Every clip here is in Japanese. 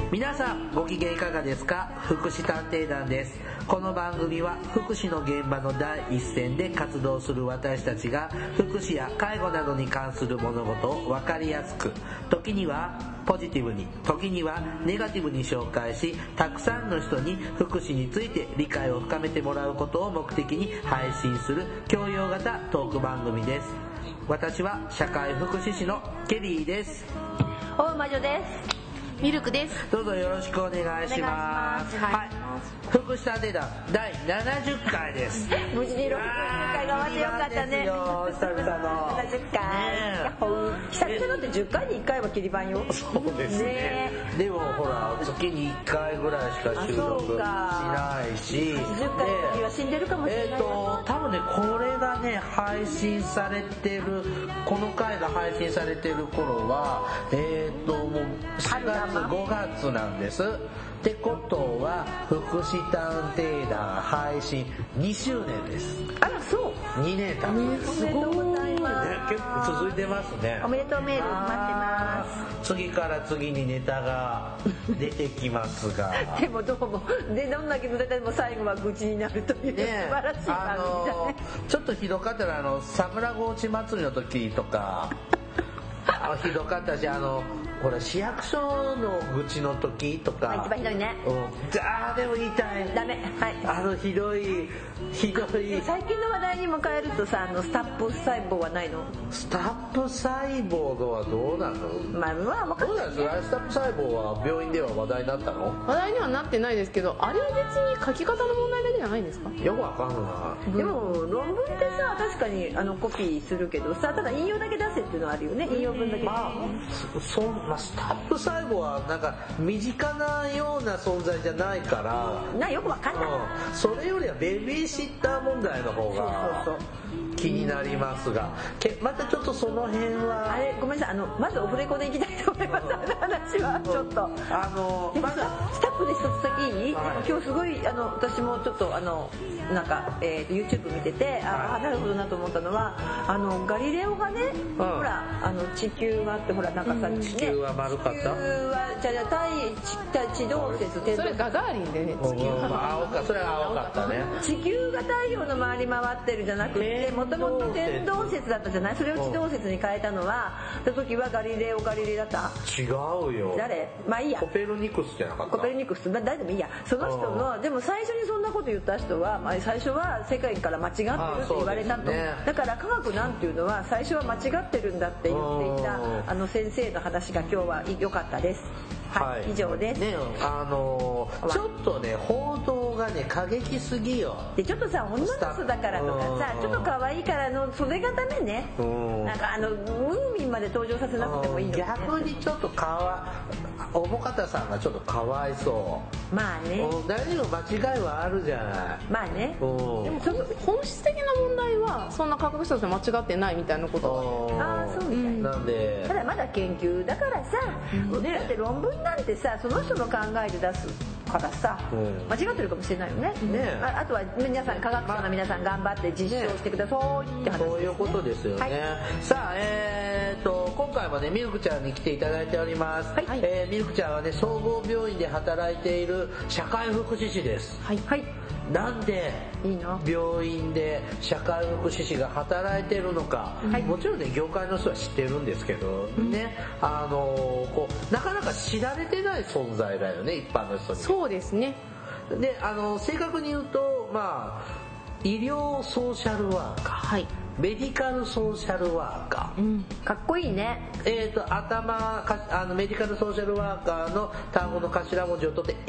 皆さんご機嫌いかがですか？福祉探偵団です。この番組は福祉の現場の第一線で活動する私たちが福祉や介護などに関する物事を分かりやすく、時にはポジティブに、時にはネガティブに紹介し、たくさんの人に福祉について理解を深めてもらうことを目的に配信する教養型トーク番組です。私は社会福祉士のケリーです。 大魔女です。 ミルクです。 どうぞよろしくお願いします。はい。福祉探偵団第70回です。 無事に60回が終わってよかったね。 久々の 70回。久々のって10回に1回は切り板よ。 そうですね。でもほら月に1回ぐらいしか収録しないし、 10回の時は死んでるかもしれない。 多分ねこれがね配信されてる、この回が配信されてる頃はもう4月5月なんです。ってことは福祉探偵団配信2周年です。 あらそう。 2年経つ。 おめでとうございます。 結構続いてますね。 おめでとうメール待ってます。 次から次にネタが出てきますがでもどうもでどんだけのネタでも最後は愚痴になるという、ね、素晴らしい番組だね。 ちょっとひどかったらサムラゴーチ祭りの時とかひどかったし、ほら市役所の愚痴の時とか、 一番ひどいね。 でも言いたい。 ダメ。はい。 ひどい。最近の話題にも変えるとさ、スタップ細胞はないの？ スタップ細胞はどうなの？ まあ分かんない。 どうなんですか？スタップ細胞は病院では話題になったの？ 話題にはなってないですけど、あれは別に書き方の問題だけじゃないんですか？ よくわかんない。 でも論文ってさ、確かにコピーするけどさ、ただ引用だけ出せっていうのはあるよね。引用文だけ。 スタップ細胞はなんか身近なような存在じゃないからよくわかんない。 それよりはベビーシッター問題の方が気になりますが、またちょっとその辺はごめんなさい、まずオフレコでいきたいと思います。話はちょっとまずスタッフで一つ先いい？今日すごい私もちょっとなんか、YouTube 見ててなるほどなと思ったのはガリレオがね、ほら地球があってほらなんかさ、 地球は丸かった？地球は対地動説それガガーリンでね、 地球はそれは青かったね。 地球が太陽の周り回ってるじゃなくて、もともと天動説だったじゃない。それを地動説に変えたのはその時はガリレオだった？ 違うよ。 誰？まあいいや。 コペルニクスじゃなかった？ コペルニクス誰でもいいや。その人のでも最初にそんなこと言った人は、最初は世界から間違ってるって言われたと、だから科学なんていうのは最初は間違ってるんだって言っていた先生の話が今日は良かったです。はい、以上です。 ね、ちょっとね報道がね過激すぎよ。 でちょっとさ女の人だからとかさ、ちょっと可愛いからそれがダメね。なんかムーミンまで登場させなくてもいいのね。 逆にちょっとおぼかたさんがちょっとかわいそう。 まあね。 何も間違いはあるじゃない。 まあね。 でも本質的な問題はそんな科学者として間違ってないみたいなことは。そうみたい。 なんで。 ただまだ研究だからさ、だって論文なんてさその人の考えで出すからさ、間違ってるかもしれないよね。あとは皆さん科学者の皆さん頑張って実証してくださいって話ですね。 そういうことですよね。さあ今回もねミルクちゃんに来ていただいております。ミルクちゃんはね総合病院で働いている社会福祉士です。なんで病院で社会福祉士が働いてるのか、もちろんね業界の人は知ってるんですけどね、なかなか知られてない存在だよね、一般の人に。 そうですね。 で正確に言うと医療ソーシャルワーカー、メディカルソーシャルワーカー、 かっこいいね。 メディカルソーシャルワーカーの単語の頭文字を取って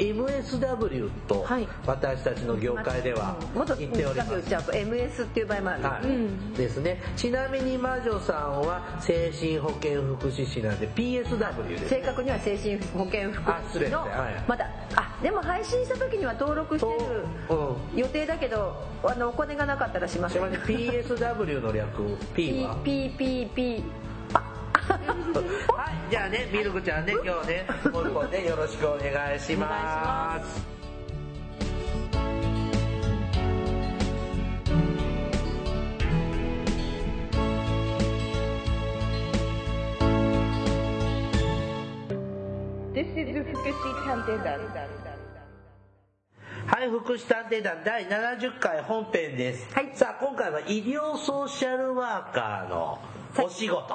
MSW と私たちの業界では言っております。 もっと短く言っちゃうと MS っていう場合もある。 ですね。ちなみに魔女さんは精神保健福祉士なんで PSW です。 正確には精神保健福祉士のまだでも配信した時には登録してる予定だけどお金がなかったらします。 PSW の略 P は PPP はい、じゃあねミルクちゃんね今日ねもう一本ねよろしくお願いします。 This is 祉探偵団。 はい、福祉探偵団第70回本編です、はい、さあ今回は医療ソーシャルワーカーのお仕事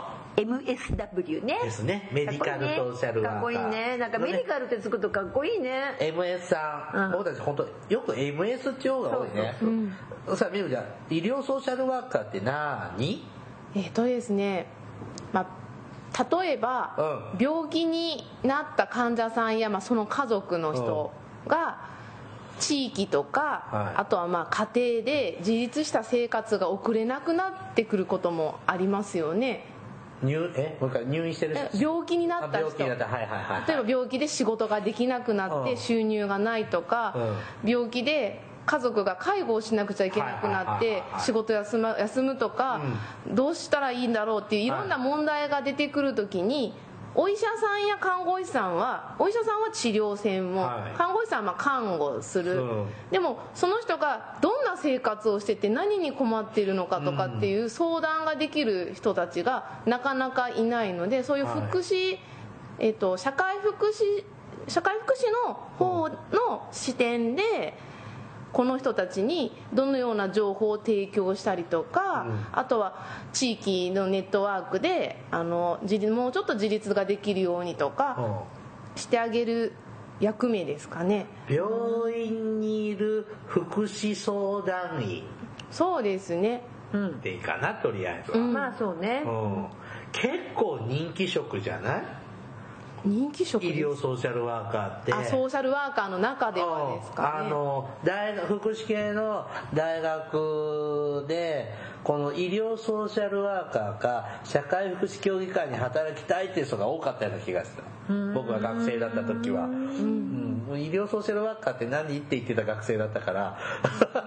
MSW ねですね。メディカルソーシャルワーカー。 かっこいいね。なんかメディカルってつくとかっこいいね。 MS さん、僕たち本当よく MS っていう方が多いね。さあみるちゃん、医療ソーシャルワーカーって何？ ですね、例えば、病気になった患者さんや、その家族の人が地域とか、あとは家庭で自立した生活が送れなくなってくることもありますよね。 もう一回入院してる人、 病気になった人、例えば病気で仕事ができなくなって収入がないとか、病気で家族が介護をしなくちゃいけなくなって仕事休むとか、どうしたらいいんだろうっていういろんな問題が出てくるときに、お医者さんや看護師さんは、お医者さんは治療専門、看護師さんは看護する、でもその人がどんな生活をしてて何に困っているのかとかっていう相談ができる人たちがなかなかいないので、そういう福祉、社会福祉の方の視点でこの人たちにどのような情報を提供したりとか、あとは地域のネットワークでもうちょっと自立ができるようにとかしてあげる役目ですかね。 病院にいる福祉相談員、 そうですね、 でいいかな、とりあえずは、 そうね、 結構人気職じゃない？ 人気職医療ソーシャルワーカーって、 ソーシャルワーカーの中ではですかね。 福祉系の大学でこの医療ソーシャルワーカーか社会福祉協議会に働きたいっていう人が多かったような気がした。僕が学生だった時は、医療ソーシャルワーカーって何って言ってた学生だったからだ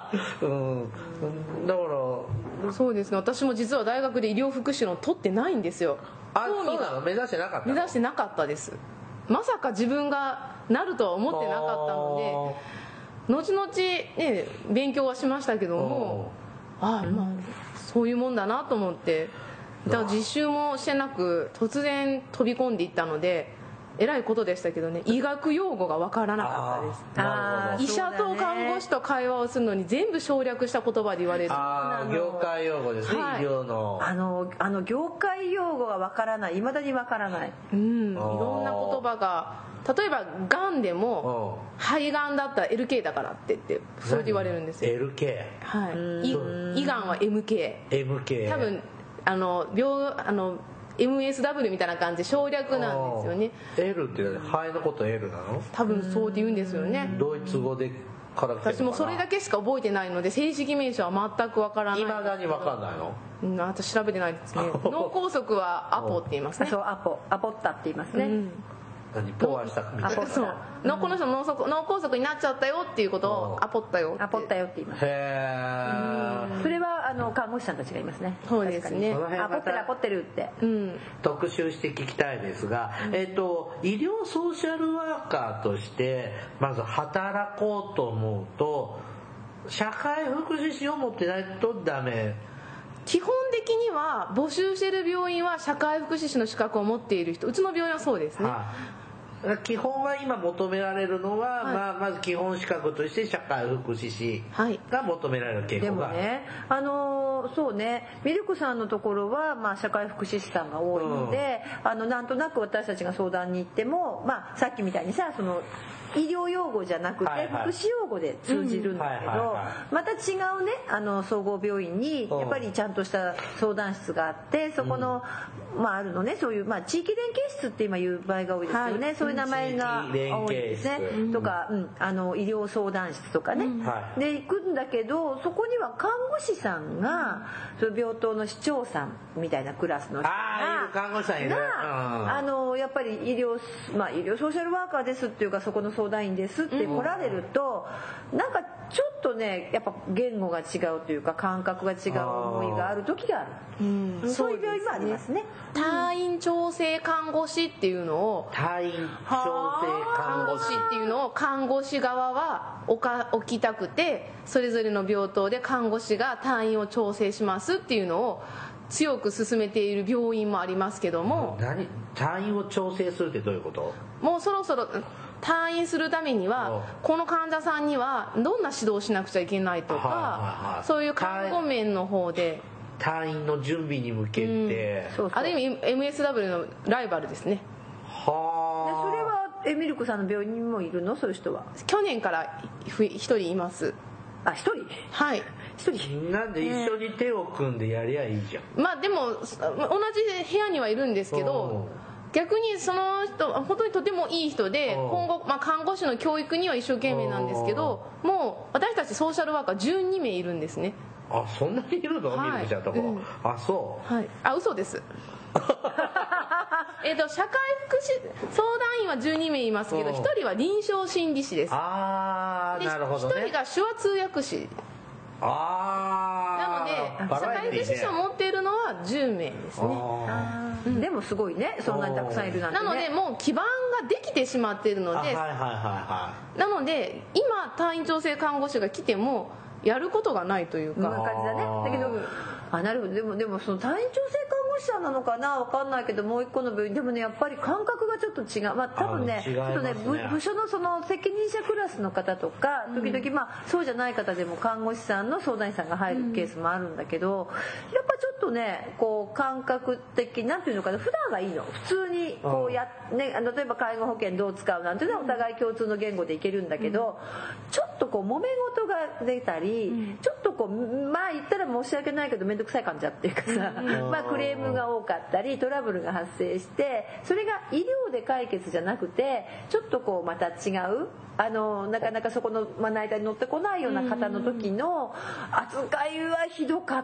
からそうですね、私も実は大学で医療福祉の取ってないんですよ。 そうなの？目指してなかったの？ 目指してなかったです。まさか自分がなるとは思ってなかったので、後々ね勉強はしましたけども、そういうもんだなと思って、だから実習もしてなく突然飛び込んでいったのでえらいことでしたけどね、医学用語が分からなかったです。医者と看護師と会話をするのに全部省略した言葉で言われる。 業界用語ですね、医療の業界用語が分からない、未だに分からない、 いろんな言葉が、例えばがんでも肺がんだったら LK だからって言ってそれで言われるんですよ。 LK、 胃がんは MK、 多分MSW みたいな感じで省略なんですよね。 L って肺のこと L なの？ 多分そうって言うんですよね。 ドイツ語でから来てるのかな。 私もそれだけしか覚えてないので正式名称は全くわからない。 未だにわかんないの？ 私調べてないですね。脳梗塞はアポって言いますね。 そうアポッタって言いますね。 ポアしたみたいな。 そう、この人脳梗塞になっちゃったよっていうことをアポったよって言います。 それは看護師さんたちがいますね。 そうですね。 アポってるって、 特集して聞きたいですが、医療ソーシャルワーカーとしてまず働こうと思うと社会福祉士を持ってないとダメ？ 基本的には募集している病院は社会福祉士の資格を持っている人、うちの病院はそうですね。 基本は今求められるのは、まず基本資格として社会福祉士が求められる傾向がある。 でもね、そうね、ミルクさんのところは、社会福祉士さんが多いので、なんとなく私たちが相談に行っても、さっきみたいにさ、その医療用語じゃなくて福祉用語で通じるんだけど、また違うね総合病院にやっぱりちゃんとした相談室があって、そこのあるのね、そういう地域連携室って今言う場合が多いですよね。そういう名前が多いですね。とか医療相談室とかね、で行くんだけど、そこには看護師さんが、その病棟の市長さんみたいなクラスの人が看護師さんいる。 やっぱり医療ソーシャルワーカーですっていうか、そこの相談員ですって来られると、なんかちょっっとねやっぱ言語が違うというか感覚が違う思いがある時がある、そういう病院もありますね。 退院調整看護師っていうのを退院調整看護師っていうのを看護師側は置きたくて、それぞれの病棟で看護師が退院を調整しますっていうのを強く進めている病院もありますけども、 退院を調整するってどういうこと？ もうそろそろ退院するためにはこの患者さんにはどんな指導をしなくちゃいけないとか、そういう看護面の方で退院の準備に向けて、 ある意味 MSW のライバルですね。 はあ。それはエミルクさんの病院にもいるの？そういう人は去年から一人います。 あ、一人？ はい、 一人。 なんで一緒に手を組んでやりゃいいじゃん。 まあでも同じ部屋にはいるんですけど、逆にその人本当にとてもいい人で、今後、看護師の教育には一生懸命なんですけど、もう私たちソーシャルワーカー12名いるんですね。 あ、そんなにいるの？ミルクちゃんとこ。あ、そう。 はい。あ、嘘です。社会福祉相談員は12名いますけど、1人は臨床心理士です。 ああ、なるほどね。 1人が手話通訳士。なので社会福祉士を持っているのは10名ですね。 でもすごいね、そんなにたくさんいるなんてね。 なのでもう基盤ができてしまっているので、なので今退院調整看護師が来てもやることがないというか、 そんな感じだね。だけどなるほど。でもその退院調整看護師さんなのかな、分かんないけど、もう一個の病院でもね、やっぱり感覚がちょっと違う。多分ね、ちょっとね、部署のその責任者クラスの方とか、時々そうじゃない方でも看護師さんの相談員さんが入るケースもあるんだけど、やっぱちょっとね、こう感覚的なんていうのかな、普段はいいの。普通にこうね、例えば介護保険どう使うなんていうのはお互い共通の言語でいけるんだけど、ちょっとこう揉め事が出たり、ちょっとこう言ったら申し訳ないけど面倒くさい感じだっていうかさ、クレームが多かったりトラブルが発生して、それが医療で解決じゃなくてちょっとこうまた違うなかなかそこのまな板に乗ってこないような方の時の扱いはひどかった。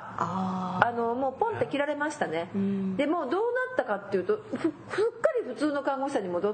もうポンって切られましたね。でもどうなったかっていうと、すっかり普通の看護師さんに戻って、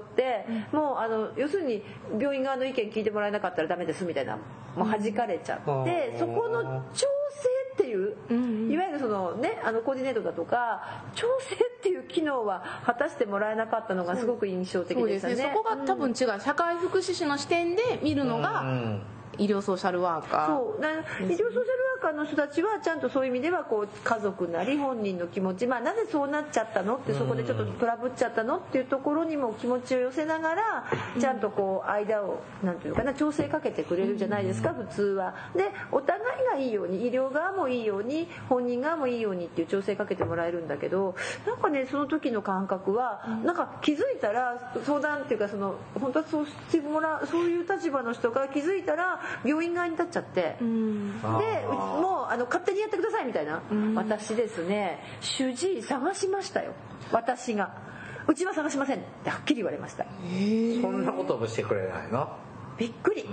もう要するに病院側の意見聞いてもらえなかったらダメですみたいな、もう弾かれちゃって、そこの調整っていう、いわゆるそのね、コーディネートだとか調整っていう機能は果たしてもらえなかったのがすごく印象的でしたね。 そこが多分違う。社会福祉士の視点で見るのが医療ソーシャルワーカー。 そう医療ソーシャルワーカーの人たちはちゃんとそういう意味ではこう家族なり本人の気持ち、なぜそうなっちゃったのって、そこでちょっとトラブっちゃったのっていうところにも気持ちを寄せながら、ちゃんとこう間をなんていうのかな、調整かけてくれるじゃないですか、普通は。でお互いがいいように、医療側もいいように、本人側もいいようにっていう調整かけてもらえるんだけど、なんかね、その時の感覚はなんか気づいたら相談っていうか、その本当はそうしてもらう、そういう立場の人が気づいたら病院側に立っちゃって、でもう勝手にやってくださいみたいな、私ですね、主治医探しましたよ。私がうちは探しませんってはっきり言われました。 そんなこともしてくれないの？ びっくり。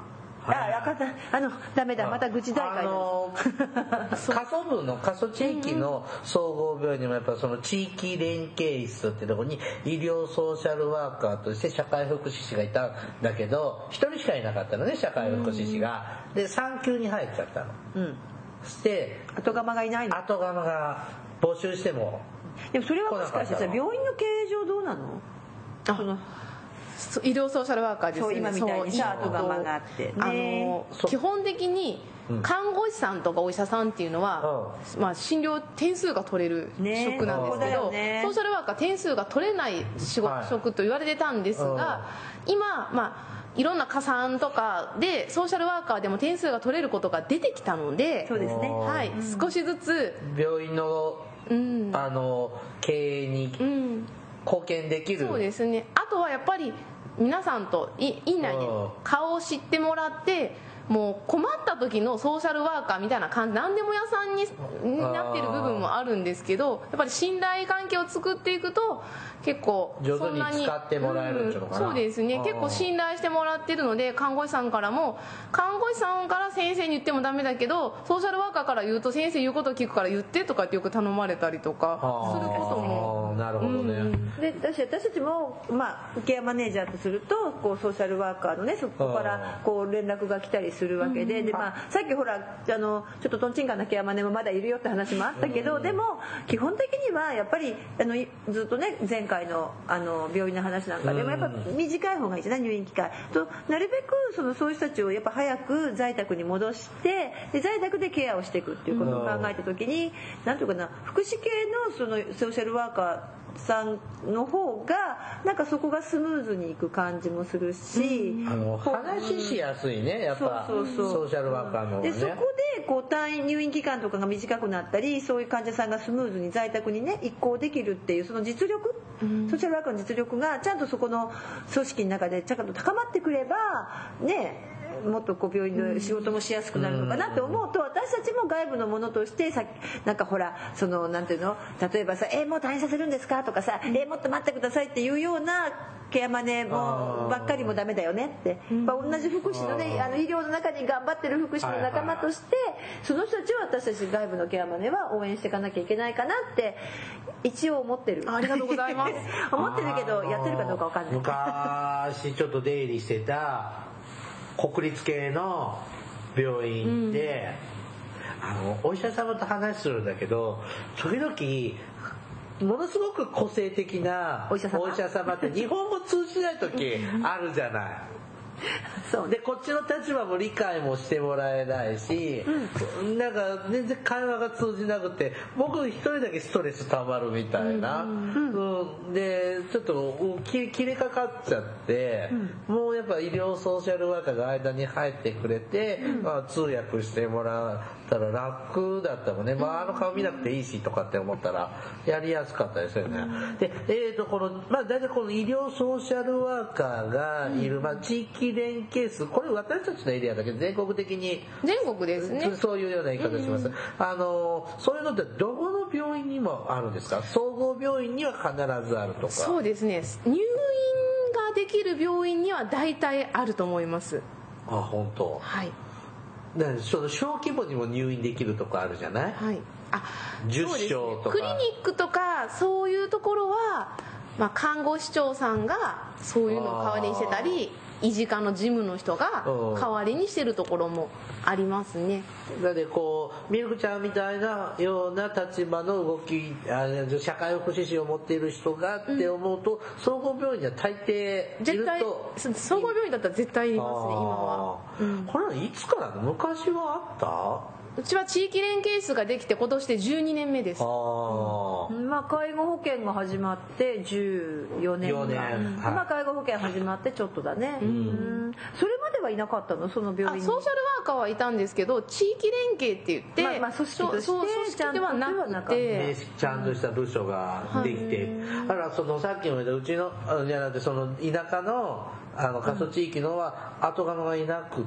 ダメだ、また愚痴大会過疎地域の総合病院にもやっぱその地域連携室ってところに医療ソーシャルワーカーとして社会福祉士がいたんだけど、一人しかいなかったのね、社会福祉士が。で産休に入っちゃったの。そして後釜がいないの。 後釜が募集しても。 でもそれはもしかしてさ、病院の経営上どうなの？ 医療ソーシャルワーカーですよね。 今みたいにさ、後釜があってね。 基本的に看護師さんとかお医者さんっていうのは、診療点数が取れる職なんですけど、ソーシャルワーカー点数が取れない職と言われてたんですが、今いろんな加算とかでソーシャルワーカーでも点数が取れることが出てきたので、 そうですね、 少しずつ病院の経営に貢献できる。 そうですね。あとはやっぱり皆さんと院内で顔を知ってもらって、もう困った時のソーシャルワーカーみたいな感じ、何でも屋さんになっている部分もあるんですけど、やっぱり信頼関係を作っていくと結構上手に使ってもらえるんじゃないかな。 そうですね。結構信頼してもらってるので、看護師さんからも、看護師さんから先生に言ってもダメだけどソーシャルワーカーから言うと先生言うこと聞くから言ってとかってよく頼まれたりとかすることもなるほどね。 で私たちも、ケアマネージャーとするとこうソーシャルワーカーのねそこからこう連絡が来たりするわけで、さっきほらちょっとトンチンカンなケアマネもまだいるよって話もあったけど、でも基本的にはやっぱりずっとね前回の病院の話なんかでもやっぱ短い方がいいじゃない、入院期間と。なるべくそういう人たちをやっぱ早く在宅に戻してで在宅でケアをしていくっていうことを考えた時になんていうかな、福祉系のソーシャルワーカーさんの方がなんかそこがスムーズにいく感じもするし、 話しやすいね、やっぱソーシャルワーカーの方がね。でそこでこう入院期間とかが短くなったり、そういう患者さんがスムーズに在宅にね移行できるっていうその実力、ソーシャルワーカーの実力がちゃんとそこの組織の中でちゃんと高まってくればね、もっとこう病院で仕事もしやすくなるのかなって思うと、私たちも外部のものとしてなんかほらなんていうの、例えばさもう退院させるんですかとかさもっと待ってくださいっていうようなケアマネもばっかりもダメだよねって、同じ福祉のね医療の中に頑張ってる福祉の仲間としてその人たちを私たち外部のケアマネは応援していかなきゃいけないかなって一応思ってる。 ありがとうございます思ってるけどやってるかどうかわかんない。 昔ちょっと出入りしてた国立系の病院で、お医者様と話するんだけど、時々ものすごく個性的なお医者様って日本語通じない時あるじゃない。そうでこっちの立場も理解もしてもらえないし、なんか全然会話が通じなくて僕一人だけストレス溜まるみたいな、でちょっと切れかかっちゃって、もうやっぱ医療ソーシャルワーカーが間に入ってくれて、通訳してもらったら楽だったもんね。顔見なくていいしとかって思ったらやりやすかったですよね。でこの大体この医療ソーシャルワーカーがいる、地域連携数、これ私たちのエリアだけど全国的に全国ですね、 そういうような言い方します。そういうのってどこの病院にもあるんですか？総合病院には必ずあるとか。 そうですね、入院ができる病院には大体あると思います。 本当。 はい。 その小規模にも入院できるとこあるじゃない？ はい。 10床とか、 クリニックとかそういうところは、看護師長さんがそういうのを代わりにしてたり、医事課の事務の人が代わりにしてるところもありますね。 だってこうミルクちゃんみたいなような立場の動き、社会福祉士を持っている人がって思うと、総合病院には大抵いると。 総合病院だったら絶対いますね今は。 これはいつからの？昔はあった？ うちは地域連携室ができて今年で12年目です。 介護保険が始まって14年間、介護保険始まってちょっとだね。それまではいなかったの？その病院にソーシャルワーカーはいたんですけど、地域連携って言って、 組織としてちゃんとではなくてちゃんとした部署ができて、だからさっきのうちのじゃなくてその田舎の過疎地域のは後釜がいなくって、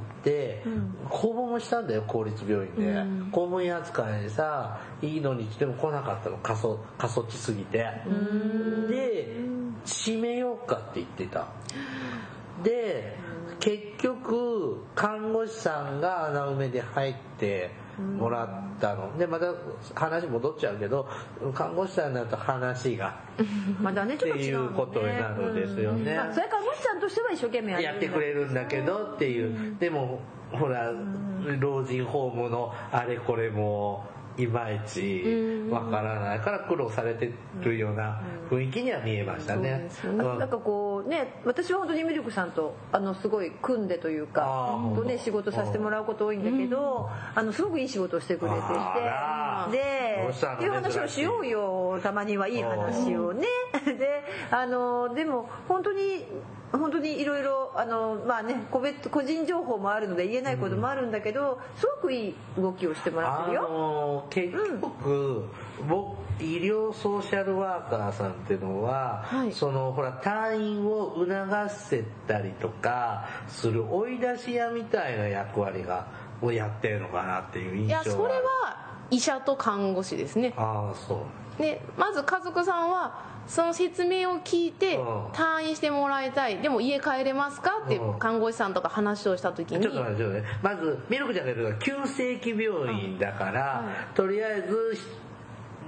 訪問もしたんだよ公立病院で。公務員扱いでさいいのに来ても来なかったの、過疎地すぎて。で閉めようかって言ってた。で結局看護師さんが穴埋めで入ってもらったので、また話戻っちゃうけど看護師さんになると話がまだねちょっとっていうことになるんですよね。 それ看護師さんとしては一生懸命やってくれるんだけどっていう、でもほら老人ホームのあれこれもいまいちわからないから苦労されてるような雰囲気には見えましたね。 なんかこうね、私は本当にミルクさんとすごい組んでというかとね仕事させてもらうこと多いんだけど、すごくいい仕事をしてくれていて、でっていう話をしようよ、たまにはいい話をね。ででも本当にいろいろ個人情報もあるので言えないこともあるんだけど、すごくいい動きをしてもらってるよ。 結局、医療ソーシャルワーカーさんっていうのは、ほら退院を促せたりとかする追い出し屋みたいな役割をやってるのかなっていう印象が。いや、 それは医者と看護師ですね。 そうでまず家族さんはその説明を聞いて退院してもらいたい、でも家帰れますかって看護師さんとか話をした時に、 ちょっと待ってね、まずミルクちゃんが言うのは急性期病院だから、とりあえず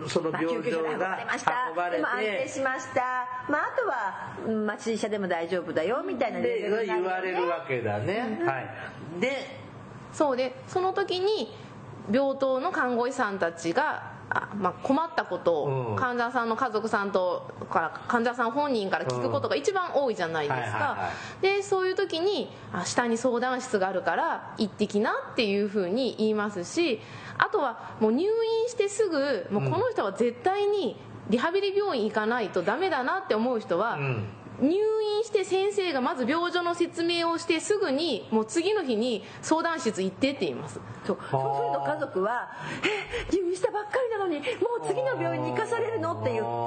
その病状が運ばれて、 でも安定しました、あとは注射でも大丈夫だよみたいなレベルになるよね、 言われるわけだね、はい。でそうで、その時に病棟の看護師さんたちが困ったことを患者さんの家族さんとから患者さん本人から聞くことが一番多いじゃないですか。でそういう時に下に相談室があるから行ってきなっていうふうに言いますし、あとはもう入院してすぐもうこの人は絶対にリハビリ病院行かないとダメだなって思う人は、入院して先生がまず病状の説明をしてすぐにもう次の日に相談室行ってって言います。 そうすると家族は入院したばっかりなのにもう次の病院に行かされるのって言って、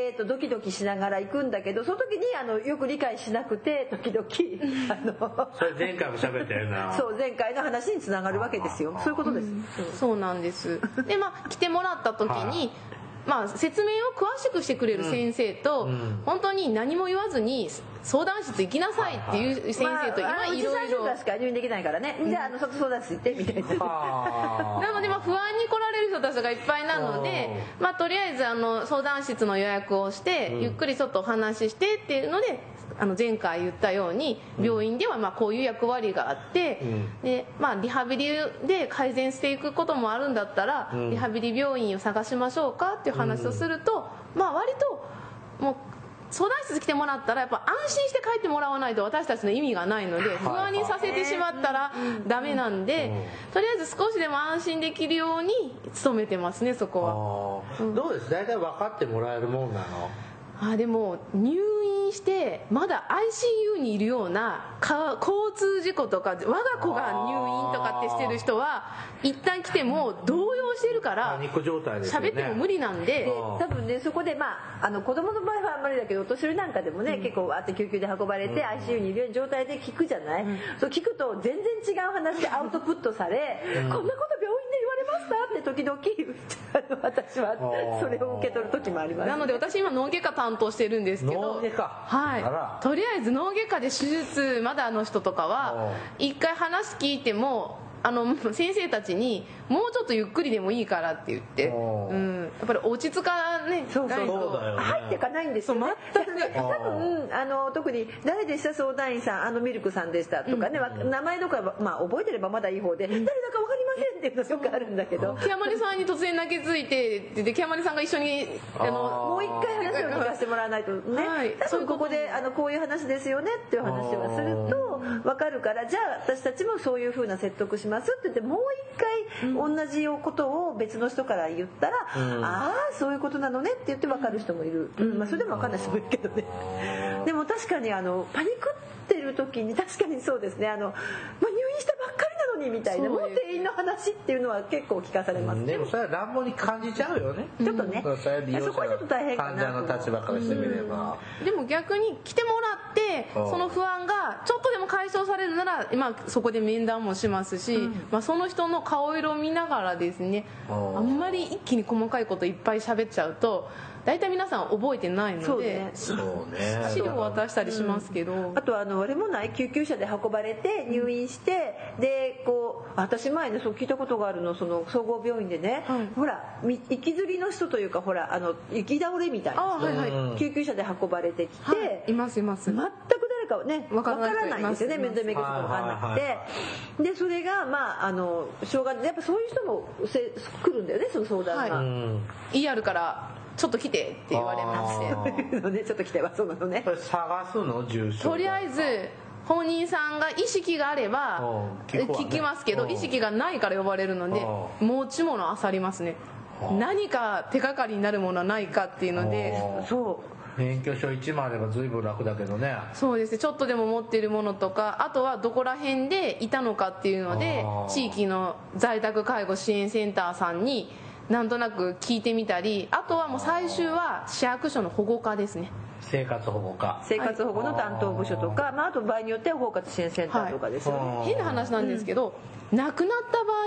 ドキドキしながら行くんだけど、その時によく理解しなくて時々 それ前回も喋ったよな。 そう前回の話につながるわけですよ。そういうことです、 そうなんです。で来てもらった時に説明を詳しくしてくれる先生と、本当に何も言わずに相談室行きなさいっていう先生と今いろいろ、 しか入院できないからね、じゃあ相談室行ってみたいななので不安に来られる人たちがいっぱいなので、とりあえず相談室の予約をして、ゆっくりちょっとお話ししてっていうので、前回言ったように病院ではこういう役割があって、でリハビリで改善していくこともあるんだったら、リハビリ病院を探しましょうかっていう話をすると、割ともう相談室来てもらったらやっぱ安心して帰ってもらわないと私たちの意味がないので、不安にさせてしまったらダメなんで、とりあえず少しでも安心できるように努めてますね、そこは。どうです、大体分かってもらえるもんなの？ でも入院してまだ ICU にいるような交通事故とか我が子が入院とかってしてる人は一旦来ても動揺してるから喋っても無理なんで、 多分ねそこで子供の場合はあんまりだけどお年寄りなんかでもね、結構あって救急で運ばれて ICU にいるような状態で聞くじゃない、そう聞くと全然違う話でアウトプットされ、こんなこと病院で言われましたって時々私はそれを受け取る時もあります。 なので私今脳外科担当してるんですけど、とりあえず脳外科で手術まだの人とかは一回話聞いても先生たちにもうちょっとゆっくりでもいいからって言って、やっぱり落ち着かないと入っていかないんですよね。多分特に誰でした相談員さんミルクさんでしたとかね、名前とか覚えてればまだいい方で、誰だか分かりませんっていうのがよくあるんだけど、 ケアマリさんに突然泣きついてって言ってケアマリさんが一緒にもう一回話を聞かせてもらわないとね、多分ここでこういう話ですよねっていう話をすると分かるから、じゃあ私たちもそういう風な説得しますって言って、もう一回同じことを別の人から言ったら、ああそういうことなのねって言って分かる人もいる、それでも分かんない人もいるけどね。でも確かにパニクってる時に確かにそうですね、入院したばっかりなのにみたいな、もう転院の話っていうのは結構聞かされますね。 でもそれは乱暴に感じちゃうよね、 ちょっとね、そこはちょっと大変かな、 患者の立場からしてみれば。 でも逆に来てもらってその不安がちょっとでも解消されるならそこで面談もしますし、その人の顔色を見ながらですね、あんまり一気に細かいこといっぱい喋っちゃうと大体皆さん覚えてないので、資料を渡したりしますけど、 あとはあれもない、救急車で運ばれて入院して、で私前ねそう聞いたことがあるの、その総合病院でね、ほら行きずりの人というか、ほら行き倒れみたいな人、救急車で運ばれてきて、 いますいます、 全く誰かはね分からないんですよね、面倒めくこと分からなくて、でそれがしょうがない、やっぱそういう人も来るんだよね、その相談が。 ER からちょっと来てって言われましてちょっと来てはそうなのね。 探すの重症、 とりあえず本人さんが意識があれば聞きますけど、意識がないから呼ばれるので持ち物あさりますね。何か手がかりになるものはないかっていうので、 免許証1枚あれば随分楽だけどね。 そうですね、ちょっとでも持っているものとか、あとはどこら辺でいたのかっていうので地域の在宅介護支援センターさんになんとなく聞いてみたり、あとはもう最終は市役所の保護課ですね、 生活保護課、 生活保護の担当部署とか、あと場合によっては包括支援センターとかですよね。 変な話なんですけど、亡くなった場合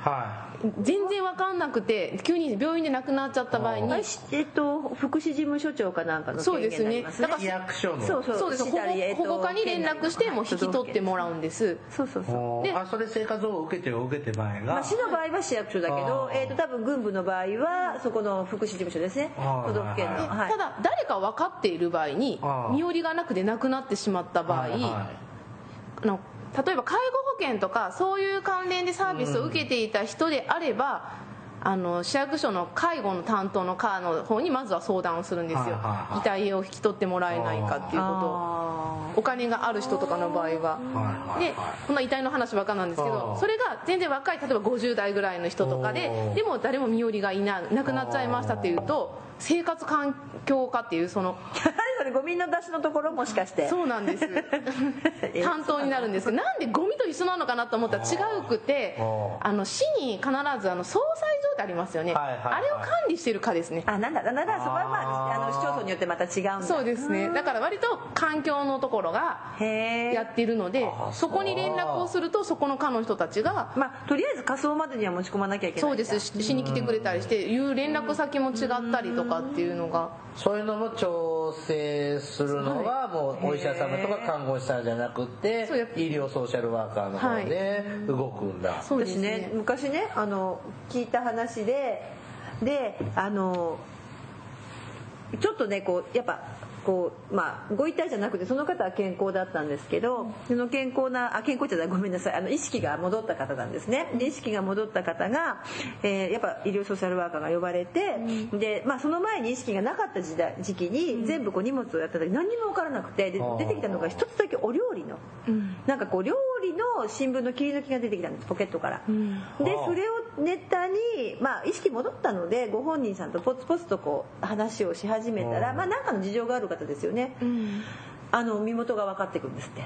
全然分かんなくて急に病院で亡くなっちゃった場合に、 福祉事務所長かなんかのそうですね、だから市役所のそうです、保護課に連絡してもう引き取ってもらうんです。 そうでそれ生活保護受けてる場合が、 市の場合は市役所だけど、多分郡部の場合はそこの福祉事務所ですね、都道府県の。 ただ誰か分かっている場合に身寄りがなくて亡くなってしまった場合、例えば介護保険とかそういう関連でサービスを受けていた人であれば、市役所の介護の担当の課の方にまずは相談をするんですよ。遺体を引き取ってもらえないかっていうことを、お金がある人とかの場合は。でこの遺体の話ばっかなんですけど、それが全然若い例えば50代ぐらいの人とかでも誰も身寄りがなくなっちゃいましたっていうと、生活環境課っていうそのゴミの出しのところ、もしかしてそうなんです担当になるんですけど、なんでゴミと一緒なのかなと思ったら違うくて、市に必ず総裁所ってありますよね、あれを管理してる課ですね。 なんだそこは市町村によってまた違うんだ。 そうですね、だから割と環境のところがやっているので、そこに連絡をするとそこの課の人たちがとりあえず火葬までには持ち込まなきゃいけない。 そうです、しに来てくれたりしていう連絡先も違ったりとかっていうのが、 そういうのも調整するのはもうお医者様とか看護師さんじゃなくて医療ソーシャルワーカーの方で動くんだ。 そうですね、昔ね聞いた話でちょっとねやっぱご遺体じゃなくてその方は健康だったんですけど、その健康じゃない、ごめんなさい、意識が戻った方なんですね。で意識が戻った方が、やっぱ医療ソーシャルワーカーが呼ばれて、でその前に意識がなかった時期に全部荷物をやった時何にも分からなくて、で出てきたのが一つだけお料理の、なんか料理の新聞の切り抜きが出てきたんです、ポケットから。でそれをネタに、意識戻ったのでご本人さんとポツポツと話をし始めたら、何かの事情がある方ですよね、身元が分かってくるんですって、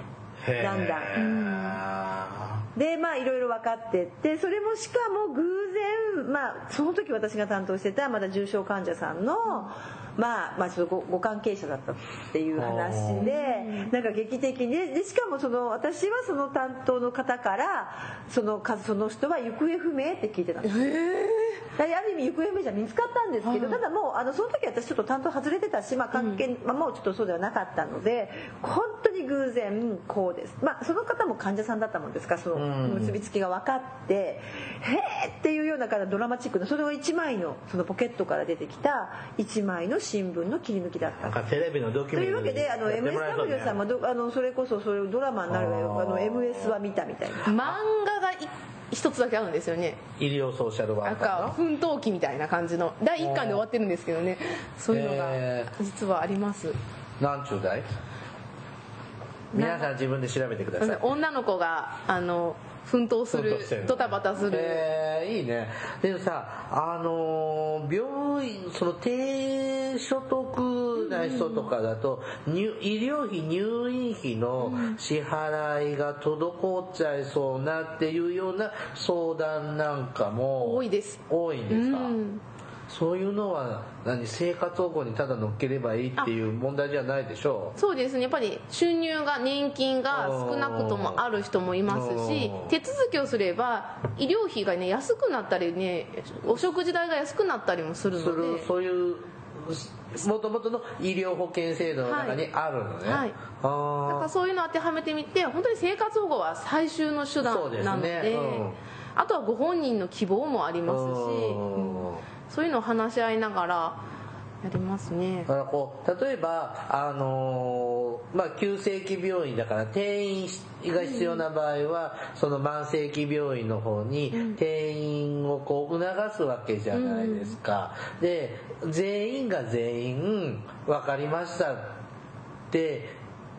だんだん。でいろいろ分かってって、それもしかも偶然、その時私が担当してたまだ重症患者さんのちょっとご関係者だったっていう話で、なんか劇的にでしかも私はその担当の方からその人は行方不明って聞いてたんです。ある意味行方不明じゃ見つかったんですけど、ただもうその時私ちょっと担当外れてたし、関係、もうちょっとそうではなかったので、本当に偶然こうです。その方も患者さんだったもんですから、その結びつきが分かってへーっていうようなドラマチックな、それを1枚のそのポケットから出てきた1枚の新聞の切り抜きだった。 なんかテレビのドキュメントというわけでMSW さんもそれこそそれドラマになるわよ、MS は見たみたいな。 漫画が一つだけあるんですよね、 医療ソーシャルワーカーの奮闘記みたいな感じの第1巻で終わってるんですけどね、そういうのが実はあります。 何十代？皆さん自分で調べてください。 女の子が奮闘する、ドタバタする。 いいね。でもさ、病院低所得な人とかだと、医療費入院費の支払いが滞っちゃいそうなっていうような相談なんかも多いです。 多いんですか？そういうのは生活保護にただ乗っければいいっていう問題じゃないでしょう。 そうですね、やっぱり収入が年金が少なくともある人もいますし、手続きをすれば医療費がね安くなったりね、お食事代が安くなったりもするので、 そういうもともとの医療保険制度の中にあるのね、だからそういうのを当てはめてみて、本当に生活保護は最終の手段なので、あとはご本人の希望もありますし、そういうのを話し合いながらやりますね。 だから例えば急性期病院だから転院が必要な場合は、その慢性期病院の方に転院を促すわけじゃないですか。で全員が全員分かりましたって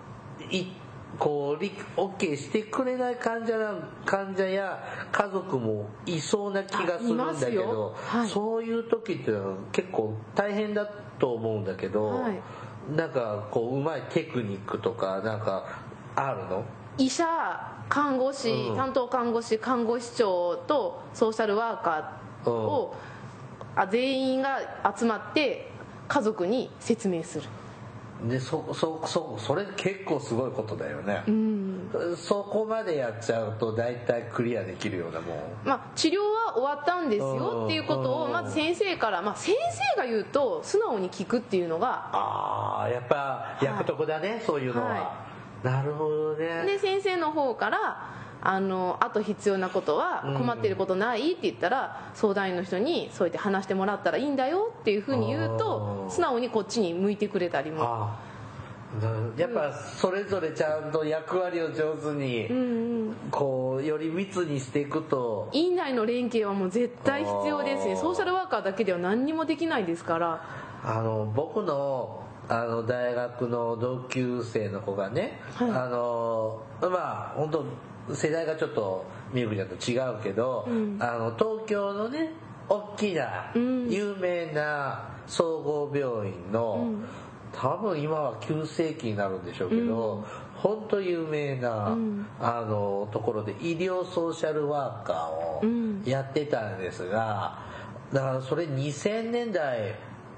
OK してくれない患者や家族もいそうな気がするんだけど、そういう時って結構大変だと思うんだけど、なんかうまいテクニックとかなんかあるの？ 医者、看護師、担当看護師、看護師長とソーシャルワーカーを全員が集まって家族に説明する。 でそれ結構すごいことだよね、そこまでやっちゃうと大体クリアできるようなもん。 治療はは終わったんですよっていうことをまず先生から、先生が言うと素直に聞くっていうのがやっぱ役得だね、そういうのは、なるほどね。 で先生の方からあと必要なことは困ってることないって言ったら、相談員の人にそうやって話してもらったらいいんだよっていうふうに言うと素直にこっちに向いてくれたりも。 やっぱそれぞれちゃんと役割を上手にこうより密にしていくと、 院内の連携はもう絶対必要ですね。ソーシャルワーカーだけでは何にもできないですから。 僕の大学の同級生の子がね、本当世代がちょっとみゆくちゃんと違うけど、東京のね大きな有名な総合病院の、多分今は急性期になるんでしょうけど、本当有名な、ところで医療ソーシャルワーカーをやってたんですが、だからそれ2000年代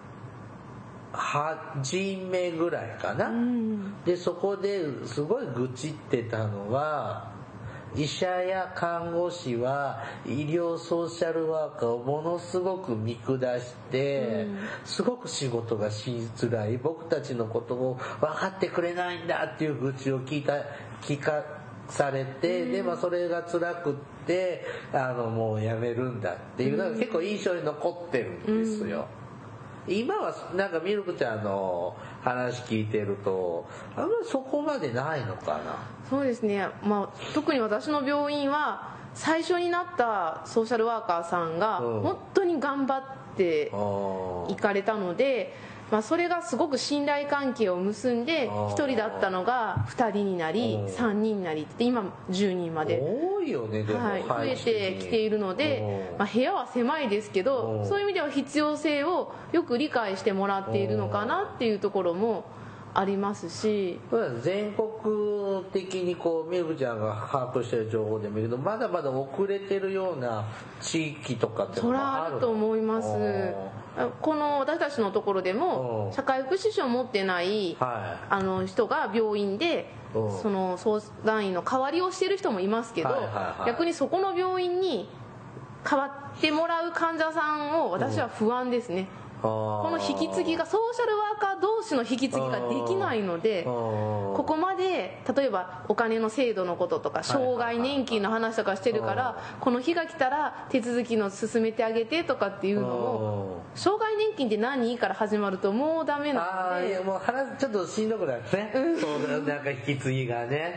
初めぐらいかな、でそこですごい愚痴ってたのは、医者や看護師は医療ソーシャルワーカーをものすごく見下して、すごく仕事がしづらい、僕たちのことを分かってくれないんだっていう愚痴を聞かされて、でそれが辛くってもう辞めるんだっていうのが結構印象に残ってるんですよ。今はなんかミルクちゃんの話聞いてるとあんまりそこまでないのかな。 そうですね、特に私の病院は最初になったソーシャルワーカーさんが本当に頑張っていかれたので、それがすごく信頼関係を結んで、1人だったのが2人になり3人になりって今10人まで多いよね、でも増えてきているので、部屋は狭いですけど、そういう意味では必要性をよく理解してもらっているのかなっていうところもありますし、 全国的にこうみゆくちゃんが把握している情報で見るとまだまだ遅れてるような地域とかってのもある。 それはあると思います。この私たちのところでも社会福祉士を持ってない人が病院でその相談員の代わりをしてる人もいますけど、逆にそこの病院に代わってもらう患者さんを私は不安ですね。この引き継ぎがソーシャルワーカー同士の引き継ぎができないので、ここまで例えばお金の制度のこととか障害年金の話とかしてるから、この日が来たら手続きの進めてあげてとかっていうのも、障害年金って何から始まるともうダメなので、 もう話ちょっとしんどくなるね、そうなんか引き継ぎがね、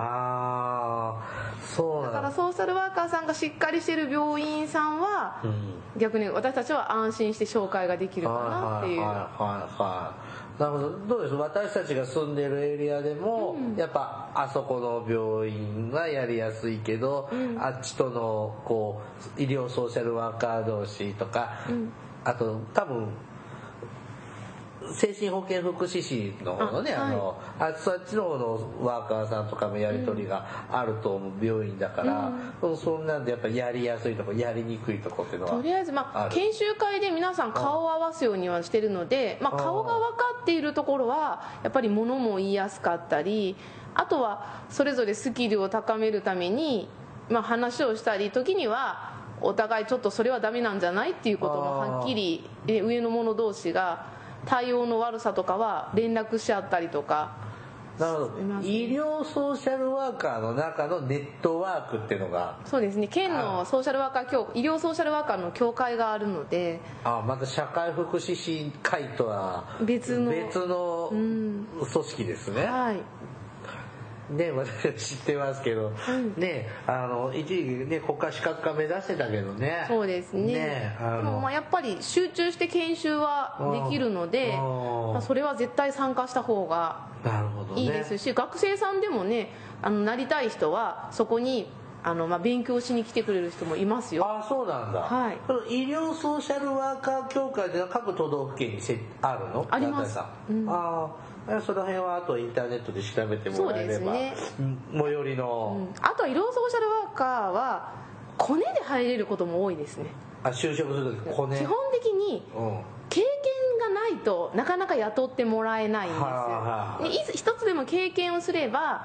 そうだからソーシャルワーカーさんがしっかりしてる病院さんは、逆に私たちは安心して紹介ができるかなっていう。 なるほど。どうです、私たちが住んでるエリアでも、やっぱあそこの病院はやりやすいけど、あっちとのこう医療ソーシャルワーカー同士とか、あと多分精神保健福祉士の方のね、そっちの方のワーカーさんとかのやり取りがあると思う病院だから、そんなんでやっぱりやりやすいとこやりにくいとこっていうのは、 とりあえず研修会で皆さん顔を合わすようにはしてるので、顔が分かっているところはやっぱり物も言いやすかったり、あとはそれぞれスキルを高めるために話をしたり、時にはお互いちょっとそれはダメなんじゃないっていうこともはっきり上の者同士が対応の悪さとかは連絡し合ったりとか。 なるほど。医療ソーシャルワーカーの中のネットワークっていうのが、 そうですね、県のソーシャルワーカー医療ソーシャルワーカーの協会があるので、 また社会福祉士会とは別の組織ですね。ね、私は知ってますけど、ね、一時期ね国家資格化目指してたけどね。 そうですね。でもやっぱり集中して研修はできるので、それは絶対参加した方がいいですし、学生さんでもね、なりたい人はそこに勉強しに来てくれる人もいますよ。 そうなんだ。医療ソーシャルワーカー協会では各都道府県にあるの？ あります。 その辺はあとインターネットで調べてもらえれば、最寄りの、 あとは医療ソーシャルワーカーはコネで入れることも多いですね。 就職する時コネ。 基本的に経験がないとなかなか雇ってもらえないんですよ。一つでも経験をすれば、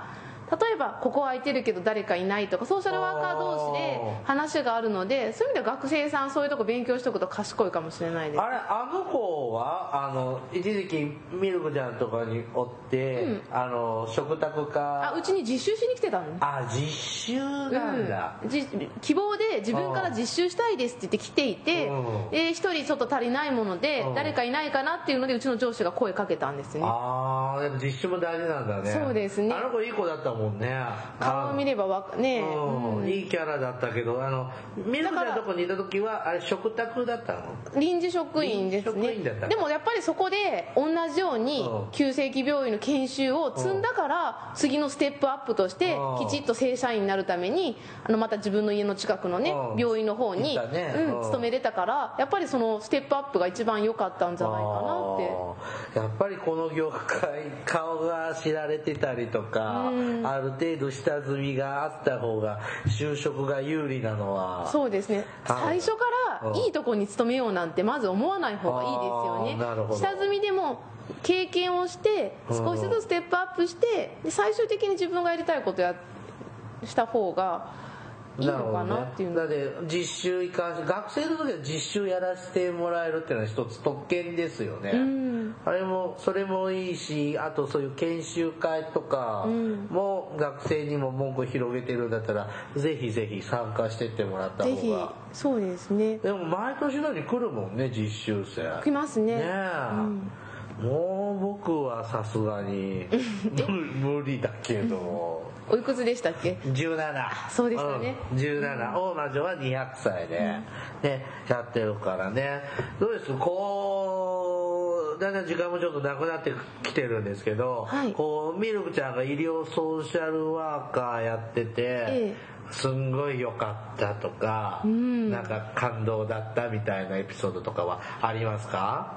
例えばここ空いてるけど誰かいないとかソーシャルワーカー同士で話があるので、そういう意味では学生さんそういうとこ勉強しておくと賢いかもしれないです。 あの子は一時期ミルクちゃんとかにおって、食卓かうちに実習しに来てたの。 実習なんだ、 希望で自分から実習したいですって言って来ていて、で一人ちょっと足りないもので、誰かいないかなっていうのでうちの上司が声かけたんですね。 でも実習も大事なんだね。 そうですね。 あの子いい子だったもんね。 顔を見ればね、 いいキャラだったけど、ミルクちゃんのとこにいた時はあれ食卓だったの？ 臨時職員ですね。でもやっぱりそこで同じように急性期病院の研修を積んだから、次のステップアップとしてきちっと正社員になるためにまた自分の家の近くのね病院の方に勤めれたから、やっぱりそのステップアップが一番良かったんじゃないかなって。 やっぱりこの業界顔が知られてたりとか、ある程度下積みがあった方が就職が有利なのは。 そうですね。最初からいいとこに勤めようなんてまず思わない方がいいですよね。下積みでも経験をして少しずつステップアップして、で最終的に自分がやりたいことした方がいいのかなっていうの。 だって実習学生の時は実習やらせてもらえるっていうのは一つ特権ですよね。それもいいし、あとそういう研修会とかも学生にも門戸広げてるんだったら、ぜひぜひ参加してってもらった方が。ぜひ、 そうですね。 でも毎年のように来るもんね、実習生。 来ますね。 ねえ、もう僕はさすがに無理だけど。 おいくつでしたっけ ？17。 そうでしたね。 17。大魔女は200歳で、ね、やってるからね。どうです？だんだん時間もちょっとなくなってきてるんですけど、ミルクちゃんが医療ソーシャルワーカーやってて、すんごい良かったとか、なんか感動だったみたいなエピソードとかはありますか？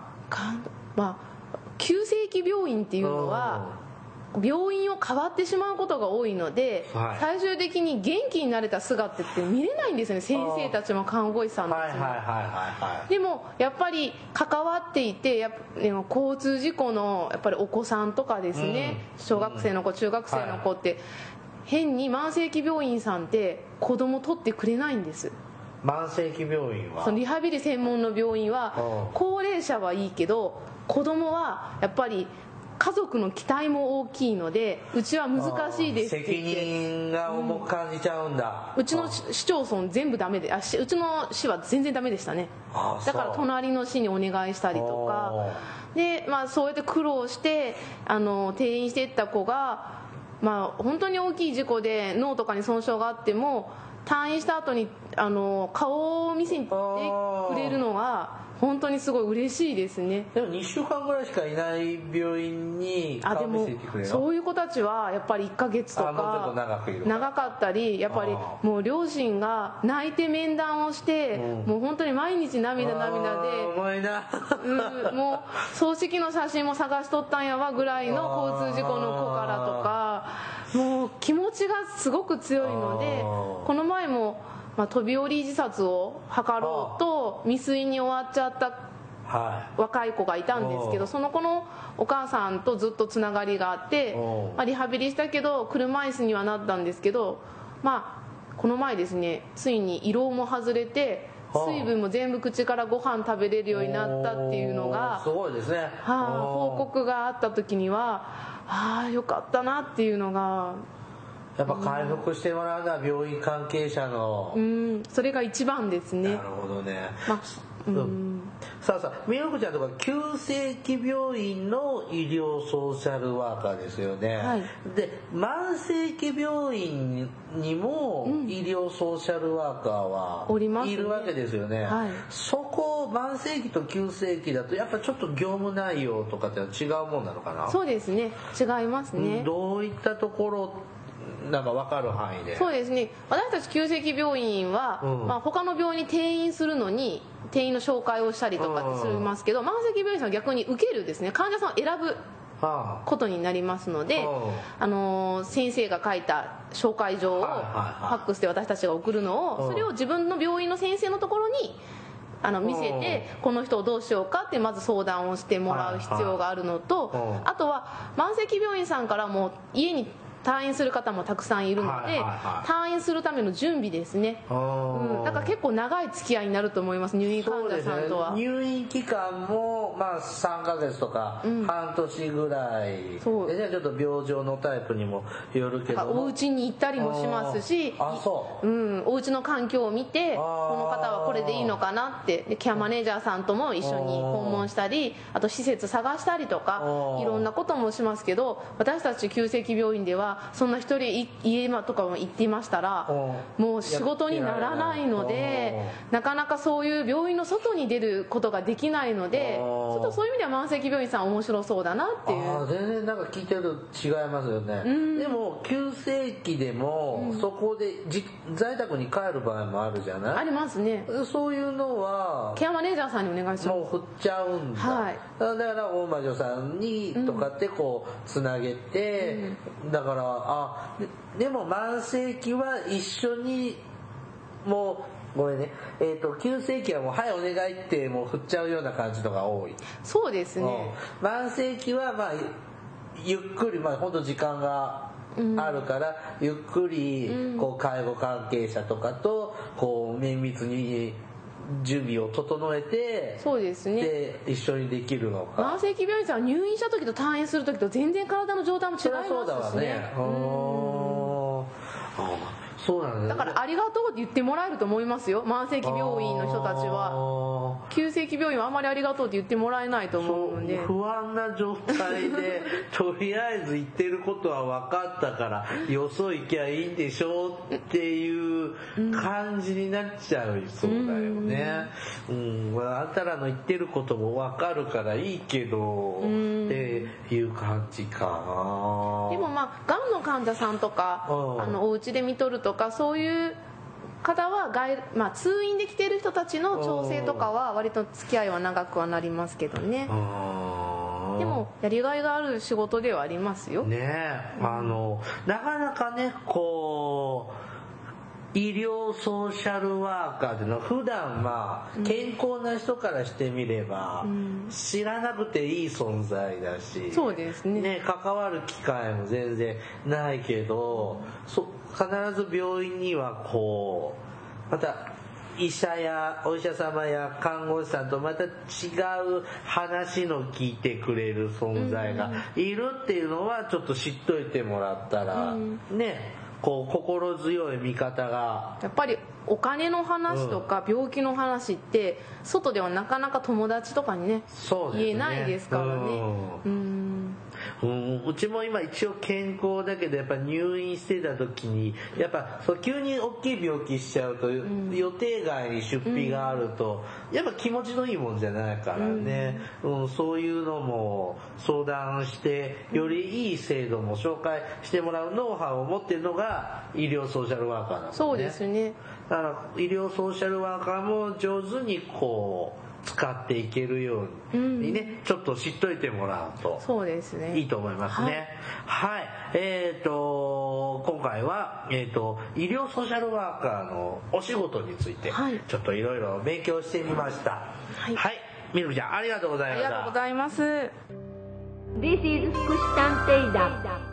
急性期病院っていうのは病院を変わってしまうことが多いので、最終的に元気になれた姿って見れないんですよね、先生たちも看護師さんたちも。でもやっぱり関わっていて、交通事故のやっぱりお子さんとかですね、小学生の子中学生の子って、変に慢性期病院さんって子供取ってくれないんです。 慢性期病院は、 そのリハビリ専門の病院は高齢者はいいけど子供はやっぱり家族の期待も大きいので、うちは難しいですって言って、 責任が重く感じちゃうんだ。 うちの市町村全部ダメで、うちの市は全然ダメでしたね。だから隣の市にお願いしたりとかで、そうやって苦労して転院していった子が、本当に大きい事故で脳とかに損傷があっても退院した後に顔を見せてくれるのが本当にすごい嬉しいですね。 でも2週間ぐらいしかいない病院に顔見せてくれるの？ そういう子たちはやっぱり1ヶ月とか長かったり、やっぱりもう両親が泣いて面談をして、もう本当に毎日涙で、もう葬式の写真も探しとったんやわぐらいの交通事故の子からとか、もう気持ちがすごく強いので、この前も飛び降り自殺を図ろうと未遂に終わっちゃった若い子がいたんですけど、その子のお母さんとずっとつながりがあって、リハビリしたけど車椅子にはなったんですけど、この前ですね、ついに胃ろうも外れて水分も全部口からご飯食べれるようになったっていうのがすごいですね。 報告があった時にはよかったなっていうのが。 やっぱ回復してもらうのは病院関係者の、 それが一番ですね。 なるほどね。さあミルクちゃんとか急性期病院の医療ソーシャルワーカーですよね。で慢性期病院にも医療ソーシャルワーカーはいるわけですよね。そこ慢性期と急性期だとやっぱちょっと業務内容とかって違うもんなのかな？ そうですね、違いますね。 どういったところなんか分かる範囲で？ そうですね、私たち急性期病院は、他の病院に転院するのに転院の紹介をしたりとかってしますけど、慢性期病院さんは逆に受けるですね、患者さんを選ぶことになりますので、先生が書いた紹介状をファックスで私たちが送るのを、それを自分の病院の先生のところに見せて、この人をどうしようかってまず相談をしてもらう必要があるのと、あとは慢性期病院さんからも家に退院する方もたくさんいるので、退院するための準備ですね。だから結構長い付き合いになると思います、入院患者さんとは。 入院期間もまあ3ヶ月とか半年ぐらいで、ちょっと病状のタイプにもよるけども、 お家に行ったりもしますし、お家の環境を見て、この方はこれでいいのかなって、でケアマネージャーさんとも一緒に訪問したり、あと施設探したりとかいろんなこともしますけど、私たち急性期病院ではそんな一人家とかも行っていましたらもう仕事にならないので、なかなかそういう病院の外に出ることができないので、ちょっとそういう意味では慢性期病院さん面白そうだなっていう。 全然なんか聞いてると違いますよね。でも急性期でもそこで在宅に帰る場合もあるじゃない。 ありますね。 そういうのはケアマネージャーさんにお願いします。 もう振っちゃうんだ。だから大魔女さんにとかってこうつなげて、だからでも慢性期は一緒にもうごめんね、急性期はもうはいお願いってもう振っちゃうような感じのが多い。 そうですね。 慢性期はまあゆっくり、まあ本当時間があるから、ゆっくりこう介護関係者とかとこう綿密に準備を整えて、 そうですね、 で一緒にできるのか。 慢性期病院さんは入院した時と退院する時と全然体の状態も違いますしね。 そうだわね。そうなんです。 だからありがとうって言ってもらえると思いますよ、慢性期病院の人たちは。急性期病院はあんまりありがとうって言ってもらえないと思うので、 不安な状態でとりあえず言ってることは分かったからよそ行きゃいいんでしょっていう感じになっちゃうそうだよね。あんたらの言ってることも分かるからいいけどっていう感じかな。 でもまあがんの患者さんとかお家で見とるとかそういう方は通院で来ている人たちの調整とかは割と付き合いは長くはなりますけどね。でもやりがいがある仕事ではありますよね。なかなかねこう医療ソーシャルワーカーっていうのは普段まあ健康な人からしてみれば知らなくていい存在だし、 そうですね、 関わる機会も全然ないけど、必ず病院にはこうまたお医者様や看護師さんとまた違う話の聞いてくれる存在がいるっていうのはちょっと知っといてもらったらね、こう心強い味方が。 やっぱりお金の話とか病気の話って外ではなかなか友達とかにね言えないですからね。 うちも今一応健康だけどやっぱ入院してた時にやっぱ急に大きい病気しちゃうと予定外に出費があるとやっぱ気持ちのいいもんじゃないからね、そういうのも相談してよりいい制度も紹介してもらうノウハウを持ってるのが医療ソーシャルワーカーなんですね。 そうですね。 だから医療ソーシャルワーカーも上手にこう使っていけるようにね、ちょっと知っといてもらうとそうですね、 いいと思いますね。はい。今回は医療ソーシャルワーカーのお仕事についてちょっといろいろ勉強してみました。はい。みるみちゃんありがとうございました。 ありがとうございます。 This is 福祉探偵団。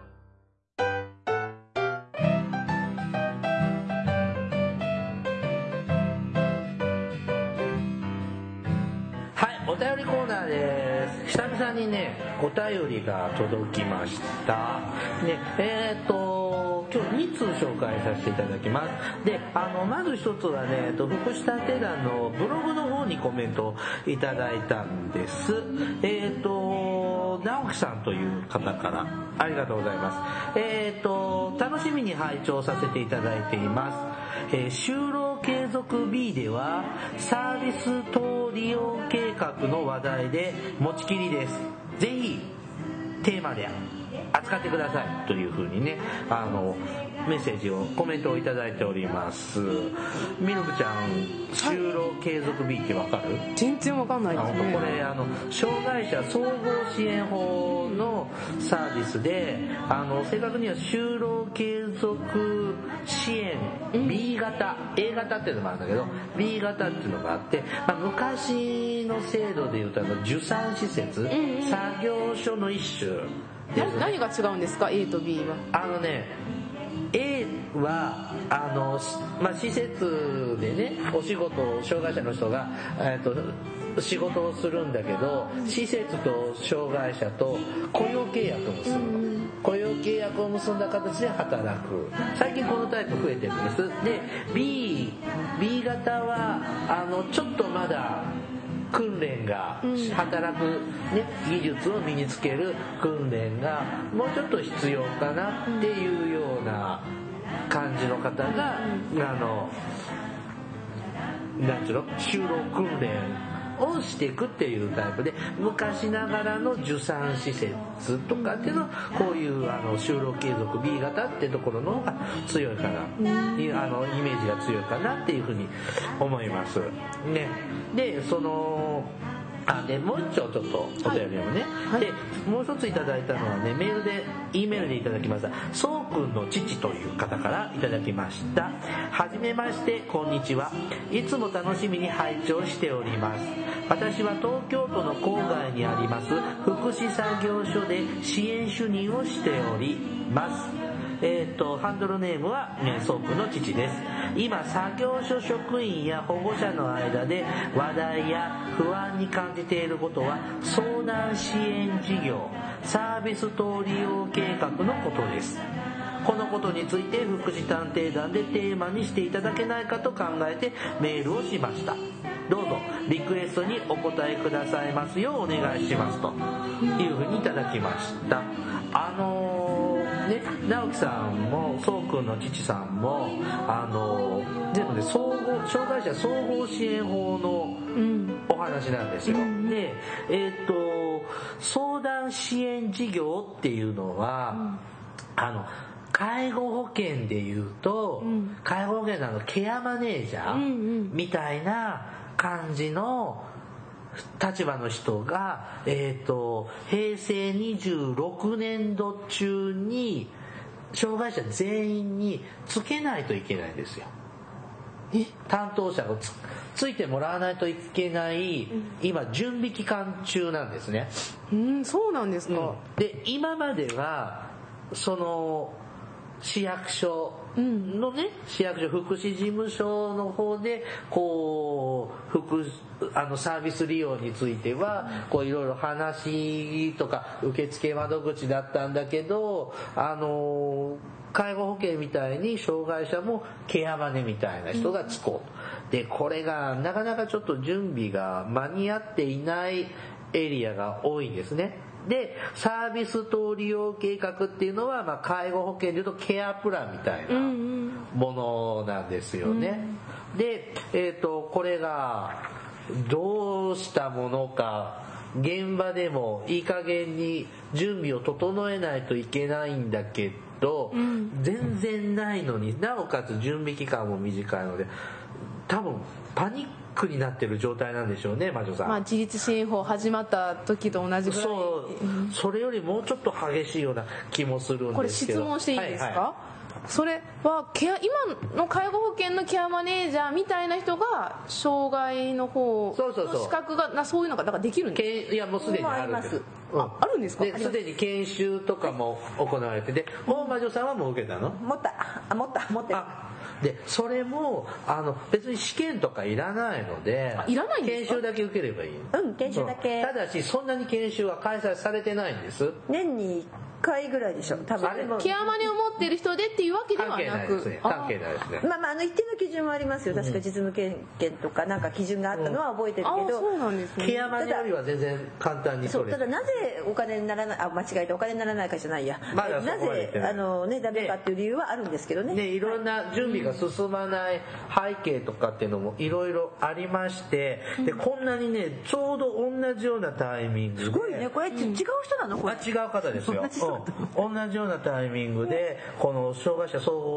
お便りコーナーです。久々にねお便りが届きました。ね、今日2通紹介させていただきます。で、まず一つはね、福祉探偵団のブログの方にコメントをいただいたんです。直樹さんという方からありがとうございます。楽しみに拝聴させていただいています。就労継続 B ではサービス等利用計画の話題で持ちきりです。ぜひテーマで扱ってくださいというふうにねメッセージをコメントをいただいております。ミルクちゃん、就労継続 B ってわかる？ 全然わかんないですね。 これ障害者総合支援法のサービスで、正確には就労継続支援 B 型、A 型っていうのもあるんだけど B 型っていうのがあって、昔の制度でいうと受産施設、作業所の一種ですね。 何が違うんですか A と B は。 A は施設でねお仕事を障害者の人が仕事をするんだけど、施設と障害者と雇用契約を結ぶ、雇用契約を結んだ形で働く。最近このタイプ増えてるんです。で B 型はちょっとまだ訓練が、働く、技術を身につける訓練がもうちょっと必要かなっていうような感じの方が、なんちゅうの、就労訓練をしていくっていうタイプで、昔ながらの受産施設とかっていうのはこういう就労継続 B 型っていうところの方が強いかな、イメージが強いかなっていうふうに思いますね。ででもう一丁ちょっとお便りをね、でもう一ついただいたのはね、E メールでいただきましたそうくんの父という方からいただきました。はじめまして、こんにちは。いつも楽しみに拝聴しております。私は東京都の郊外にあります福祉作業所で支援主任をしております。ハンドルネームは、ソープの父です。今、作業所職員や保護者の間で話題や不安に感じていることは、相談支援事業、サービス等利用計画のことです。このことについて福祉探偵団でテーマにしていただけないかと考えてメールをしました。どうぞリクエストにお答えくださいますようお願いしますというふうにいただきました。直樹さんもそうくんの父さんも全部ね障害者総合支援法のお話なんですよ。で相談支援事業っていうのは、介護保険でいうと、介護保険のケアマネージャーみたいな感じの立場の人が、平成26年度中に障害者全員につけないといけないんですよ。担当者をついてもらわないといけない、今準備期間中なんですね。 そうなんですか。 で今まではその市役所のね、市役所福祉事務所の方でこうサービス利用についてはこういろいろ話とか受付窓口だったんだけど、介護保険みたいに障害者もケアマネみたいな人がつこうで、これがなかなかちょっと準備が間に合っていないエリアが多いんですね。でサービス等利用計画っていうのは、介護保険でいうとケアプランみたいなものなんですよね。で、これがどうしたものか、現場でもいい加減に準備を整えないといけないんだけど、全然ないのになおかつ準備期間も短いので、多分パニックになってる状態なんでしょうね、魔女さん。 自立支援法始まった時と同じぐらい。 それよりもうちょっと激しいような気もするんですけど。 これ質問していいですか？それは今の介護保険のケアマネージャーみたいな人が障害の方の資格がそういうのがだからできるんですか？ いやもうすでにあるんです。 あるんですか？ すでに研修とかも行われてて、魔女さんはもう受けたの？ 持ってる。 でそれも別に試験とかいらないので、 いらないんですか？ 研修だけ受ければいい。 研修だけ。 ただしそんなに研修は開催されてないんです。 年に1回ぐらいでしょ多分。 ケアマネを持っている人でっていうわけではなく、 関係ないですね。 一定の基準はありますよ。確か実務経験とかなんか基準があったのは覚えてるけど、 そうなんですね。 ケアマネよりは全然簡単に取れる。 ただなぜお金にならない間違えてお金にならないかじゃないや、なぜダメかっていう理由はあるんですけどね。 いろんな準備が進まない背景とかっていうのもいろいろありまして、でこんなにねちょうど同じようなタイミングで、 すごいね、これ違う人なの？これ違う方ですよ。同じようなタイミングでこの障害者総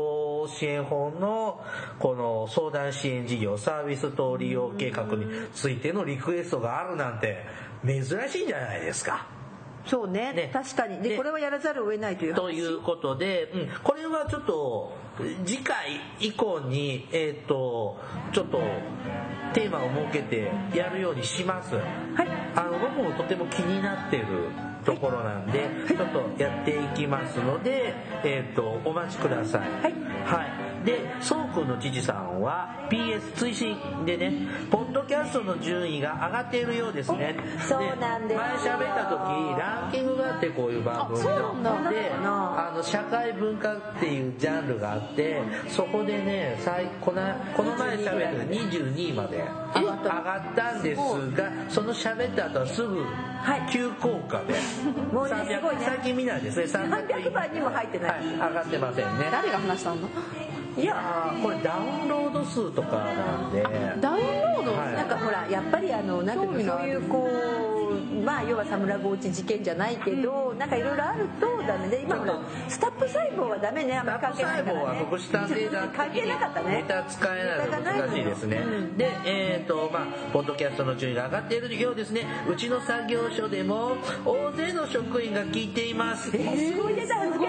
合支援法のこの相談支援事業サービス等利用計画についてのリクエストがあるなんて珍しいんじゃないですか。 そうね、確かに。でこれはやらざるを得ないという話。 ということで、これはちょっと次回以降にちょっとテーマを設けてやるようにします。はい。僕もとても気になってるところなんで、ちょっとやっていきますので、お待ちください。はい。はい。で、そうくんの父さんは PS 追伸でね、ポッドキャストの順位が上がっているようですね。 そうなんです。 前喋った時ランキングがあって、こういう番組ので、社会文化っていうジャンルがあって、そこでね、この前喋った22位まで上がったんですが、その喋った後はすぐ急降下で、 もうね、すごいね、 最近見ないですね、 300番にも入ってない、 上がってませんね。 誰が話したの？ いやこれダウンロード数とかなんで。 ダウンロード、 なんかほらやっぱりなんていうの、そういうこうまあ要はサムラゴーチ事件じゃないけど、なんかいろいろあるとダメで、今ほらスタップ細胞はダメね、あんまり関係ないからね。 スタップ細胞は福祉探偵団関係なかったね。 ネタ使えないの難しいですね。でポッドキャストの順位が上がっているようですね。うちの作業所でも大勢の職員が聞いています。 すごいネタ難しい。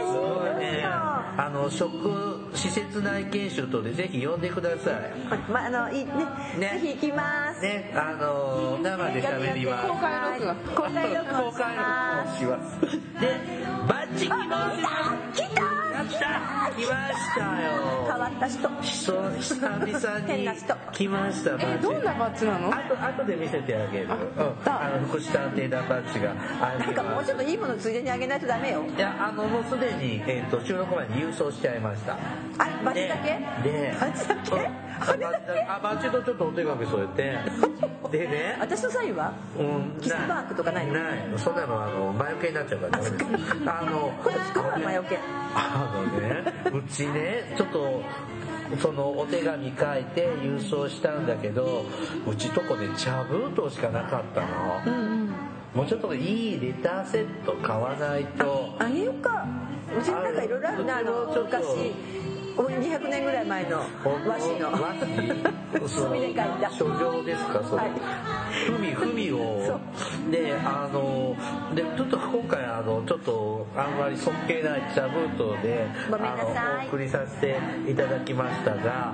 施設内研修等でぜひ呼んでください。 いいね。ぜひ行きます。 ね、生で喋ります。 公開録音します。で、バッチ来ました来ましたよ。 変わった人。 久々に来ました。 どんなバッジなの？ 後で見せてあげる。福祉探偵団バッジがなんかもうちょっといいものついでにあげないとダメよ。 いやもうすでに収録前に郵送しちゃいました。 バッジだけ？ バッジだけ？バッジとちょっとお手紙添えて。でね。 私のサインは？キスマークとかないの？ ない。そんなの魔除けになっちゃうからダメです。 今度作ろう魔除け。 うちねちょっとそのお手紙書いて郵送したんだけど、うちとこで茶封筒しかなかったの。もうちょっといいレターセット買わないと。 あげようか。うちなんかいろいろあるな、昔200年ぐらい前の和紙の墨で書いた書状ですか、それ。ふみをでちょっと今回ちょっとあんまり尊敬ない茶封筒でお送りさせていただきましたが、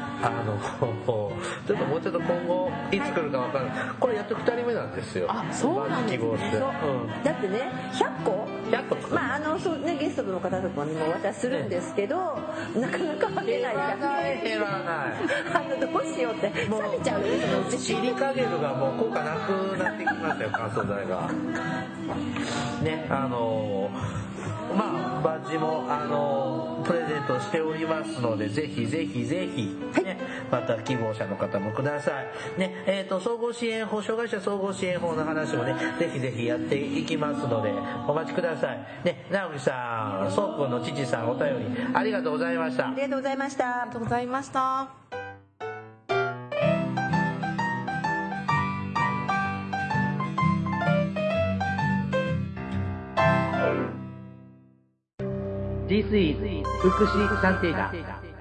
ちょっともうちょっと今後いつ来るか分からない。これやっと2人目なんですよ。 そうなんですね。 だってね、100個そうね、ゲストの方とかにもお渡しするんですけど、なかなか分けない。 減らないどうしようって、冷めちゃうよね、そのうち。 シリカゲルがもう効果なくなってきましたよ、乾燥剤が。ね、バッジもプレゼントしておりますので、ぜひぜひぜひ、ね、また希望者の方もください。ね、総合支援法、障害者総合支援法の話もね、ぜひぜひやっていきますので、お待ちください。ね、直美さん、そうくんの父さん、お便りありがとうございました。 ありがとうございました。 ありがとうございました。 This is 福祉探偵団。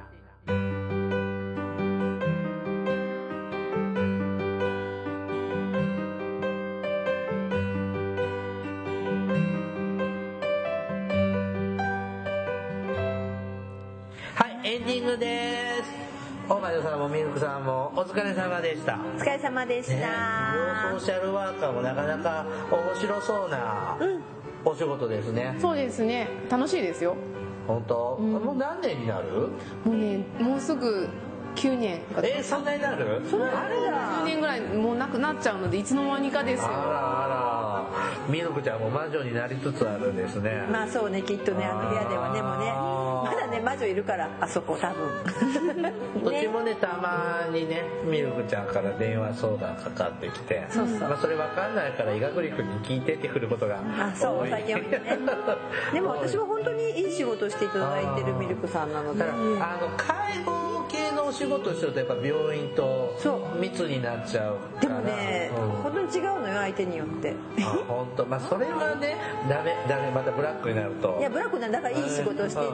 はい、エンディングです。大前さんもミルクさんもお疲れ様でした。 お疲れ様でした。 ソーシャルワーカーもなかなか面白そうなお仕事ですね。 そうですね、楽しいですよ。 本当？もう何年になる？ もうね、もうすぐ9年。 そんなになる？ そんなになる 10年ぐらいもうなくなっちゃうので、いつの間にかですよ。 あら、ミルクちゃんも魔女になりつつあるんですね。 まあそうね、きっとね、あの部屋ではね、もうね、まだね、魔女いるから、あそこ多分。 うちもね、たまにね、ミルクちゃんから電話相談かかってきて、それ分かんないから医学力に聞いてってくることが多い。最近多いね。でも私は本当にいい仕事していただいてるミルクさんなので、 介護系のお仕事してるとやっぱ病院と密になっちゃうから。 でもね、本当に違うのよ、相手によって。 本当、それはね、ダメ、またブラックになると。 いや、ブラックなんだからいい仕事してて、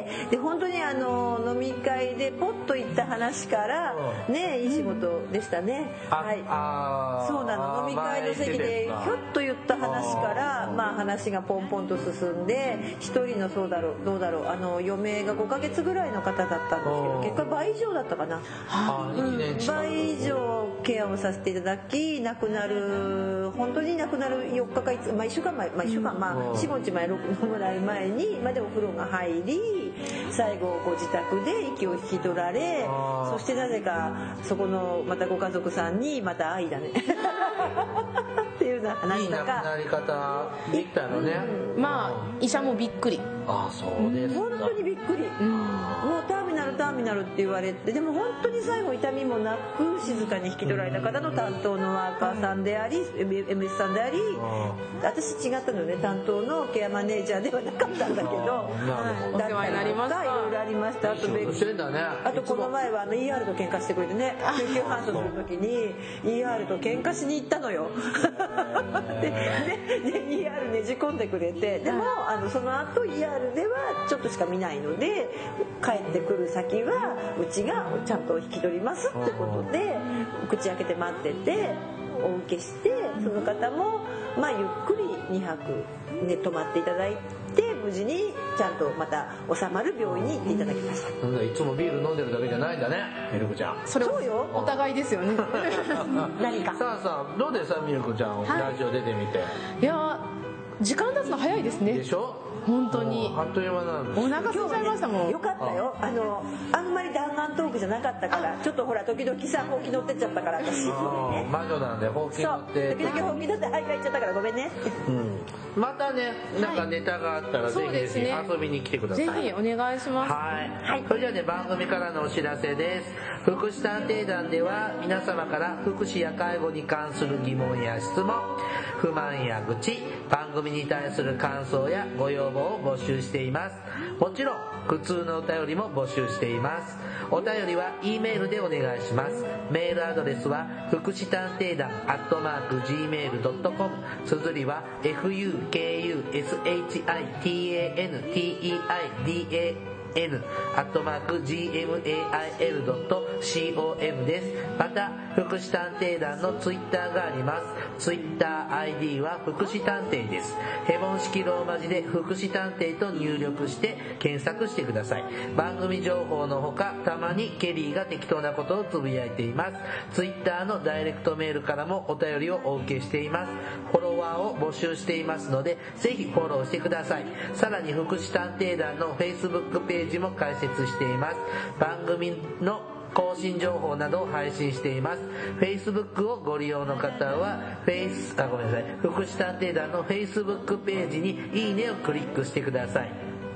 で本当に飲み会でポッと行った話からね、いい仕事でしたね。はい、そうなの。飲み会の席でひょっと言った話から話がポンポンと進んで、一人のどうだろう余命が5ヶ月ぐらいの方だったんですけど、結果倍以上だったかな。倍以上ケアをさせていただき、本当に亡くなる4日か1週間前、4、5日前、6ぐらい前にまでお風呂が入り、最後ご自宅で息を引き取られ、そしてなぜかそこのまたご家族さんにまた愛だねっていうような話とか。いい亡くなり方できたのね。 医者もびっくり。 そうですか。 本当にびっくり。もうターミナルって言われて、でも本当に最後痛みもなく静かに引き取られた方の担当のワーカーさんであり MS さんであり、私違ったのね、担当のケアマネージャーではなかったんだけど、 お世話になりました。 いろいろありました。あとこの前はER と喧嘩してくれてね、救急搬送する時に ER と喧嘩しに行ったのよで ER ねじ込んでくれて、でもその後 ER ではちょっとしか見ないので、帰ってくる先はうちがちゃんと引き取りますってことで口開けて待ってて、お受けして、その方もゆっくり2泊ね泊まっていただいて、無事にちゃんとまた収まる病院に行っていただきました。 いつもビール飲んでるだけじゃないんだね、ミルクちゃん。 そうよ、お互いですよね何かさあどうでさ、ミルクちゃん、ラジオ出てみて。 いや、時間経つの早いですね。 でしょ。 本当にあっという間なんです。 お腹空いちゃいましたもん。 よかったよ。あんまり弾丸トークじゃなかったから、ちょっとほら時々さほうき乗ってっちゃったから私。 魔女なんでほうき乗って。 時々ほうき乗って徘徊っちゃったからごめんね。 またね、なんかネタがあったらぜひ遊びに来てください。 ぜひお願いします。 はい。それじゃあね、番組からのお知らせです。福祉探偵団では皆様から福祉や介護に関する疑問や質問、不満や愚痴、番組に対する感想やご要望を募集しています。もちろん普通のお便りも募集しています。お便りは E メールでお願いします。メールアドレスは福祉探偵団@gmail.com、 綴りは fukushitanteidan@gmail.com です。また福祉探偵団のツイッターがあります。ツイッター ID は福祉探偵です。ヘボン式ローマ字で福祉探偵と入力して検索してください。番組情報のほか、たまにケリーが適当なことをつぶやいています。ツイッターのダイレクトメールからもお便りをお受けしています。フォロワーを募集していますので、ぜひフォローしてください。さらに福祉探偵団の Facebook ページも開設しています。番組の更新情報などを配信しています。 Facebook をご利用の方は福祉探偵団の Facebook ページにいいねをクリックしてください。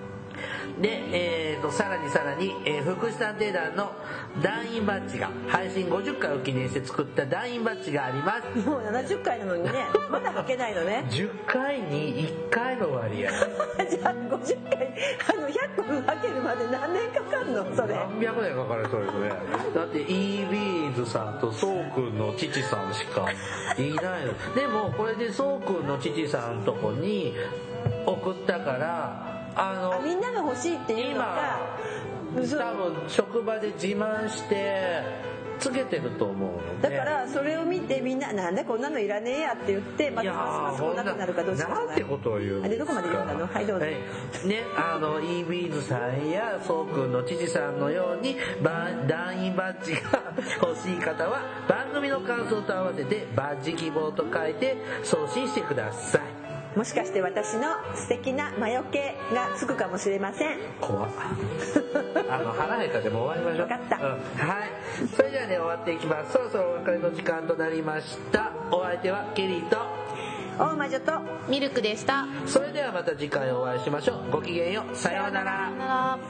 で、さらに、福祉探偵団の団員バッジが、配信50回を記念して作った団員バッジがあります。 もう70回なのにね、まだ履けないのね。 10回に1回の割合。 じゃあ50回、100個履けるまで何年かかんのそれ。 何百年かかるそうですね。だって、イービーズさんとそうくんの父さんしかいないの。でも、これでそうくんの父さんのとこに送ったから、 みんなが欲しいっていうのが多分職場で自慢してつけてると思うので、 だからそれを見てみんななんでこんなのいらねえやって言ってますます来なくなるかどうしかなんてことを言うんですか。 でどこまで言ったの。はいどうぞ。 ね、イービーズさんやそうくんの父さんのように団員バッジが欲しい方は番組の感想と合わせてバッジ希望と書いて送信してください。 もしかして私の素敵な魔除けがつくかもしれません。 怖っ腹減ったでも終わりましょう。 分かった、 はい。それじゃあね、終わっていきます。そろそろお別れの時間となりました。お相手はケリーと大魔女とミルクでした。 それではまた次回お会いしましょう。ごきげんよう。さようなら。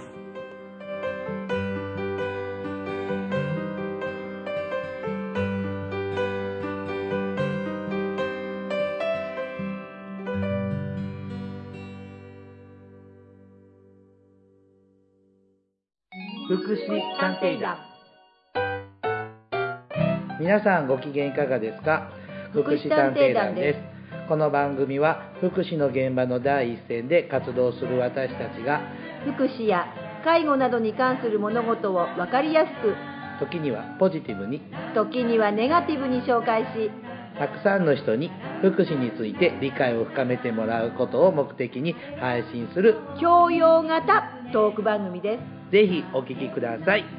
福祉探偵団。皆さんご機嫌いかがですか。福祉探偵団です。この番組は福祉の現場の第一線で活動する私たちが福祉や介護などに関する物事を分かりやすく、 時にはポジティブに、 時にはネガティブに紹介し、 たくさんの人に福祉について理解を深めてもらうことを目的に配信する教養型トーク番組です。 ぜひお聞きください。